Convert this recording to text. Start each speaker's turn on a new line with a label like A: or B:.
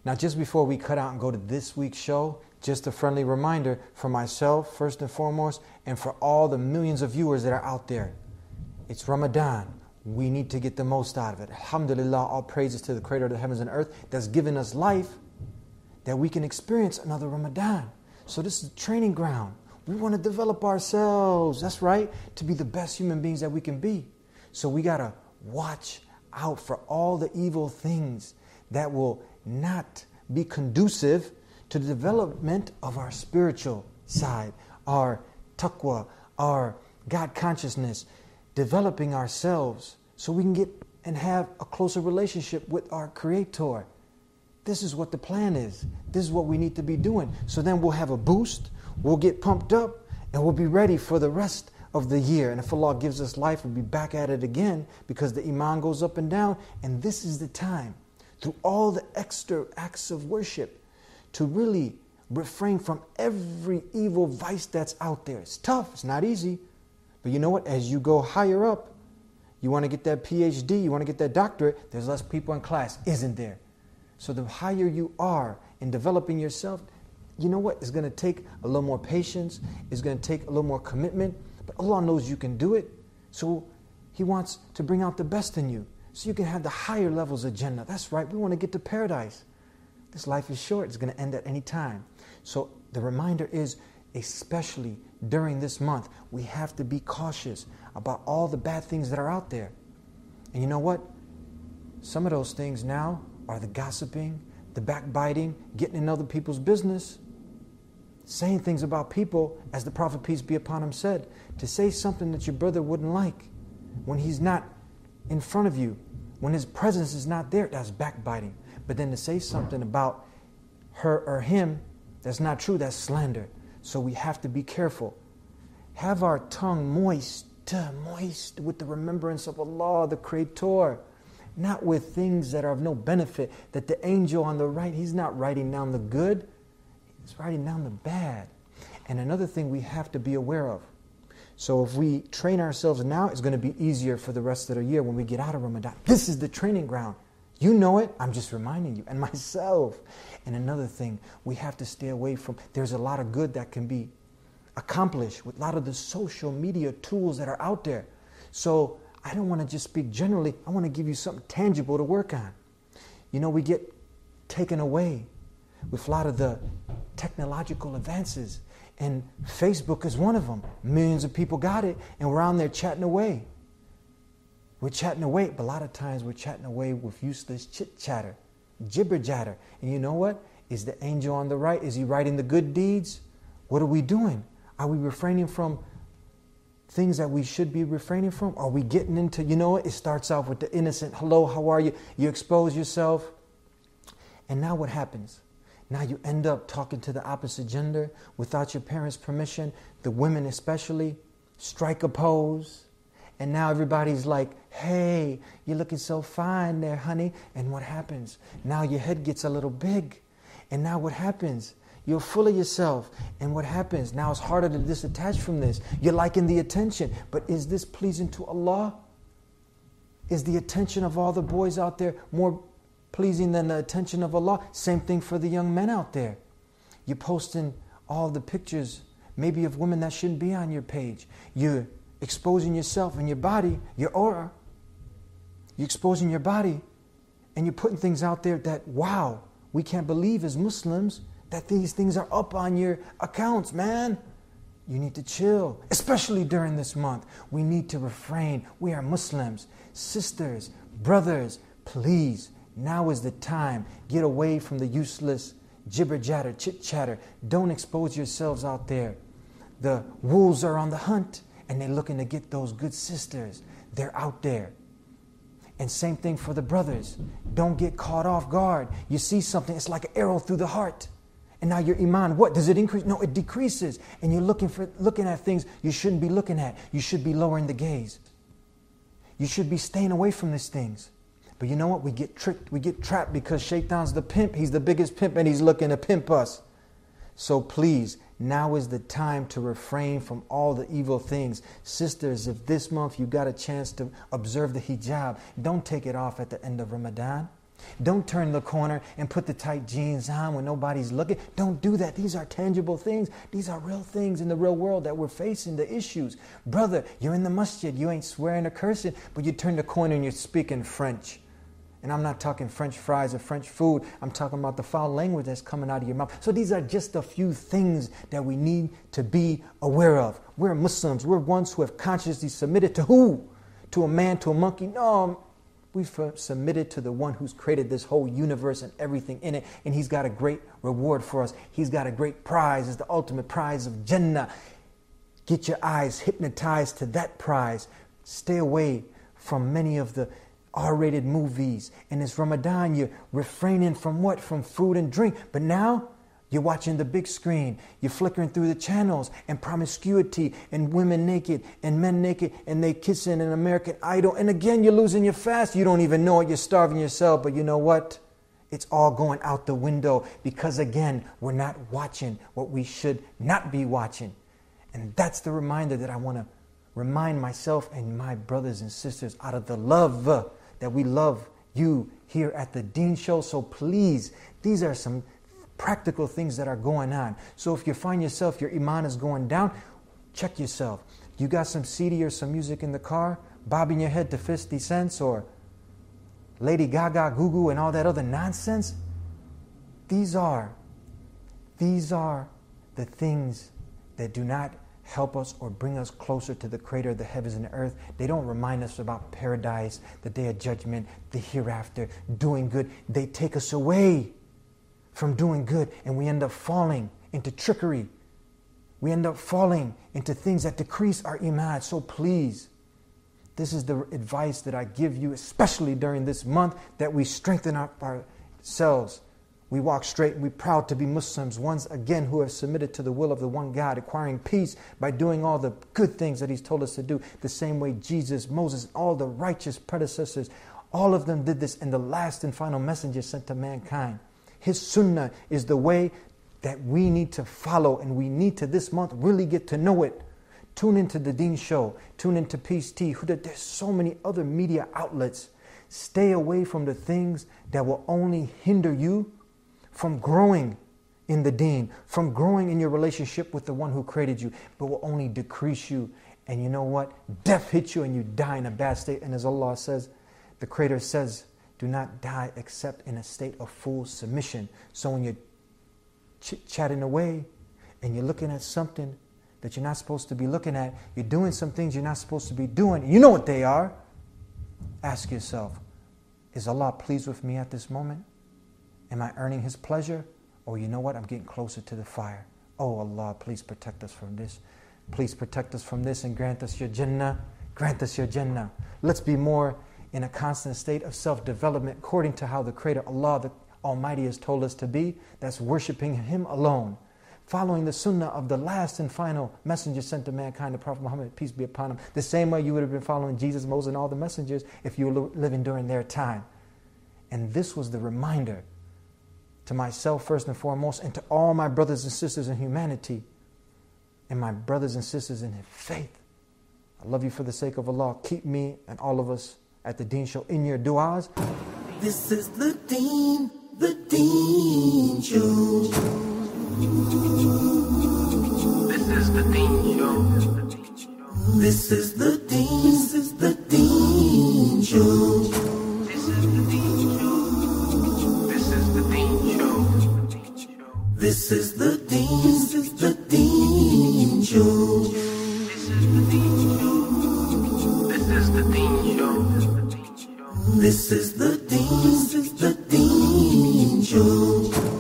A: Now, just before we cut out and go to this week's show, just a friendly reminder for myself, first and foremost, and for all the millions of viewers that are out there. It's Ramadan. We need to get the most out of it. Alhamdulillah, all praises to the Creator of the heavens and earth that's given us life, that we can experience another Ramadan. So this is a training ground. We want to develop ourselves, that's right, to be the best human beings that we can be. So we got to watch out for all the evil things that will not be conducive to the development of our spiritual side, our taqwa, our God consciousness, developing ourselves so we can get and have a closer relationship with our Creator. This is what the plan is. This is what we need to be doing. So then we'll have a boost, we'll get pumped up, and we'll be ready for the rest of the year. And if Allah gives us life, we'll be back at it again, because the iman goes up and down. And this is the time, through all the extra acts of worship, to really refrain from every evil vice that's out there. It's tough, it's not easy. But you know what? As you go higher up, you want to get that PhD, you want to get that doctorate, there's less people in class, isn't there? So the higher you are in developing yourself, you know what? It's going to take a little more patience. It's going to take a little more commitment. But Allah knows you can do it. So He wants to bring out the best in you, so you can have the higher levels of Jannah. That's right. We want to get to paradise. This life is short. It's going to end at any time. So the reminder is, especially during this month, we have to be cautious about all the bad things that are out there. And you know what? Some of those things now are the gossiping, the backbiting, getting in other people's business, saying things about people, as the Prophet, peace be upon him, said, to say something that your brother wouldn't like when he's not in front of you, when his presence is not there, that's backbiting. But then to say something about her or him that's not true, that's slander. So we have to be careful. Have our tongue moist with the remembrance of Allah, the Creator, not with things that are of no benefit. That the angel on the right, he's not writing down the good, he's writing down the bad. And another thing we have to be aware of. So if we train ourselves now, it's going to be easier for the rest of the year when we get out of Ramadan. This is the training ground. You know it, I'm just reminding you, and myself. And another thing, we have to stay away from, there's a lot of good that can be accomplished with a lot of the social media tools that are out there. So I don't want to just speak generally, I want to give you something tangible to work on. You know, we get taken away with a lot of the technological advances, and Facebook is one of them. Millions of people got it, and we're on there chatting away. We're chatting away, but a lot of times we're chatting away with useless chit-chatter, jibber-jatter. And you know what? Is the angel on the right, is he writing the good deeds? What are we doing? Are we refraining from things that we should be refraining from? Are we getting into, you know what? It starts off with the innocent, hello, how are you? You expose yourself. And now what happens? Now you end up talking to the opposite gender without your parents' permission, the women especially, strike a pose. And now everybody's like, hey, you're looking so fine there, honey. And what happens? Now your head gets a little big. And now what happens? You're full of yourself. And what happens? Now it's harder to disattach from this. You're liking the attention. But is this pleasing to Allah? Is the attention of all the boys out there more pleasing than the attention of Allah? Same thing for the young men out there. You're posting all the pictures, maybe of women that shouldn't be on your page. You're exposing yourself and your body, your aura. You're exposing your body, and you're putting things out there that, wow, we can't believe as Muslims that these things are up on your accounts, man. You need to chill, especially during this month. We need to refrain. We are Muslims. Sisters, brothers, please, now is the time. Get away from the useless jibber-jatter, chit-chatter. Don't expose yourselves out there. The wolves are on the hunt, and they're looking to get those good sisters. They're out there. And same thing for the brothers. Don't get caught off guard. You see something, it's like an arrow through the heart. And now your iman, what? Does it increase? No, it decreases. And you're looking at things you shouldn't be looking at. You should be lowering the gaze. You should be staying away from these things. But you know what? We get tricked. We get trapped because Shaitan's the pimp. He's the biggest pimp, and he's looking to pimp us. So please, now is the time to refrain from all the evil things. Sisters, if this month you got a chance to observe the hijab, don't take it off at the end of Ramadan. Don't turn the corner and put the tight jeans on when nobody's looking. Don't do that. These are tangible things. These are real things in the real world that we're facing, the issues. Brother, you're in the masjid. You ain't swearing or cursing, but you turn the corner and you're speaking French. And I'm not talking French fries or French food. I'm talking about the foul language that's coming out of your mouth. So these are just a few things that we need to be aware of. We're Muslims. We're ones who have consciously submitted to who? To a man, to a monkey? No, we've submitted to the one who's created this whole universe and everything in it. And he's got a great reward for us. He's got a great prize. It's the ultimate prize of Jannah. Get your eyes hypnotized to that prize. Stay away from many of the R-rated movies. And it's Ramadan, you're refraining from what? From food and drink. But now you're watching the big screen. You're flickering through the channels and promiscuity and women naked and men naked and they kissing an American Idol. And again, you're losing your fast. You don't even know it. You're starving yourself. But you know what? It's all going out the window because again, we're not watching what we should not be watching. And that's the reminder that I want to remind myself and my brothers and sisters out of the love that we love you here at the Deen Show. So please, these are some practical things that are going on. So if you find yourself, your iman is going down, check yourself. You got some CD or some music in the car, bobbing your head to 50 cents or Lady Gaga, Goo Goo and all that other nonsense? These are the things that do not help us or bring us closer to the creator of the heavens and the earth. They don't remind us about paradise, the day of judgment, the hereafter, doing good. They take us away from doing good and we end up falling into trickery. We end up falling into things that decrease our iman. So please, this is the advice that I give you, especially during this month, that we strengthen up ourselves. We walk straight and we're proud to be Muslims, ones again who have submitted to the will of the one God, acquiring peace by doing all the good things that He's told us to do. The same way Jesus, Moses, all the righteous predecessors, all of them did this, and the last and final messenger sent to mankind. His sunnah is the way that we need to follow, and we need to this month really get to know it. Tune into the Deen Show. Tune into Peace Tea. There's so many other media outlets. Stay away from the things that will only hinder you from growing in the Deen, from growing in your relationship with the one who created you, but will only decrease you. And you know what? Death hits you and you die in a bad state. And as Allah says, the Creator says, do not die except in a state of full submission. So when you're chit-chatting away and you're looking at something that you're not supposed to be looking at, you're doing some things you're not supposed to be doing, you know what they are. Ask yourself, is Allah pleased with me at this moment? Am I earning His pleasure? Or you know what? I'm getting closer to the fire. Oh Allah, please protect us from this. Please protect us from this and grant us your Jannah. Grant us your Jannah. Let's be more in a constant state of self-development according to how the Creator, Allah the Almighty, has told us to be. That's worshiping Him alone. Following the sunnah of the last and final messenger sent to mankind, the Prophet Muhammad, peace be upon him. The same way you would have been following Jesus, Moses, and all the messengers if you were living during their time. And this was the reminder to myself first and foremost, and to all my brothers and sisters in humanity, and my brothers and sisters in faith. I love you for the sake of Allah. Keep me and all of us at the Deen Show in your du'as.
B: This is the Deen Show.
C: This is the Deen Show.
B: This is the Deen Show.
C: This is the Deen Show. This is the Deen Show.
B: This is the Deen Show.
C: This is the Deen Show.
B: This is the Deen Show.